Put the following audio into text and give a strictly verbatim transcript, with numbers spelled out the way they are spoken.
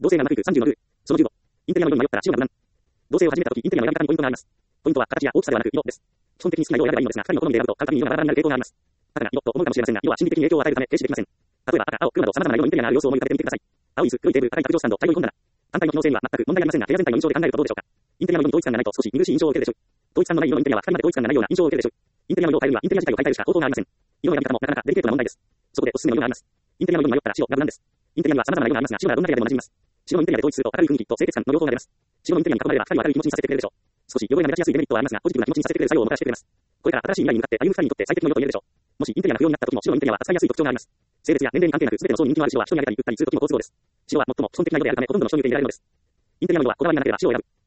同性がなくさんじゅうのルー。そのじゅうご。インテリアのように迷ったら白が無難。同性を始めたとき、インテリアの選び方にポイントがあります。ポイントは形や大きさではなく色です。基本的に好きな色を選べばいいのですが、二人の好みで選ぶと簡単に色がバラバラになる傾向があります。赤が色と思うかもしれませんが、色は心理的に影響を与えるため決してできません。例えば赤、青、黒など様々な色のインテリアがある様子を思い浮かべてみてください。青い椅子、黒いテーブル、高い卓上スタンド、茶色い本棚。単体の機能性には全く問題ありませんが、部屋全体の印象で考えるとどうでしょうか。インテリアの色に統一感がないと少し見苦しい印象を受けるでしょう。統一感のない色のインテリアは二人まで統一感がないような印象を受けるでしょう。インテリアの色を変えるにはインテリア自体を変えたりしか方法がありません。色の選び方もなかなかデリケートな問題です。そこでおすすめの色があります。インテリアの色に迷ったら白が無難です。インテリアには様々な色がありますが、白はどんな部屋でも馴染みます。白のインテリアで統一すると明るい雰囲気と清潔感の両方が出ます。白のインテリアに囲まれれば二人は明るい気持ちにさせてくれるでしょう。少し汚れが目立ちやすいデメリットはありますが、ポジティブな気持ちにさせてくれる作用をもたらしてくれます。これから新しい未来に向かって歩む二人にとって最適の色と言えるでしょう。もしインテリアが不要になった時も白のインテリアは扱いやすい特徴があります。性別や年齢に関係なく全ての層に人気のある白は人にあげたり売ったりする時も好都合です。白は最も基本的な色であるためほとんどの人に受け入れられるのです。インテリアの色はこだわりがなければ白を選ぶ。